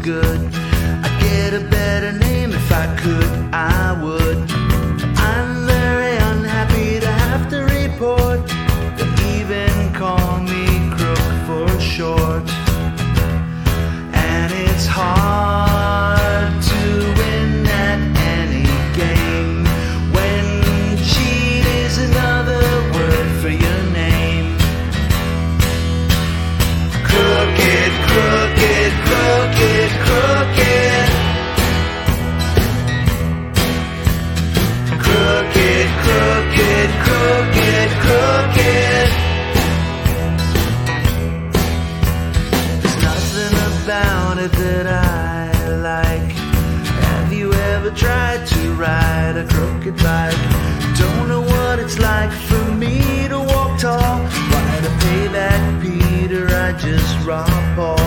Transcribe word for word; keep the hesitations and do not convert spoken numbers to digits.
good. I'd get a better name if I could, I would. I'm very unhappy to have to report. They even call me Crook for short. And it's hard to win at any game when cheat is another word for your name. Crooked, crooked, crooked, crooked. Crooked, crooked, crooked, crooked. There's nothing about it that I like. Have you ever tried to ride a crooked bike? Don't know what it's like for me to walk tall. Why to pay that Peter, I just rob Paul.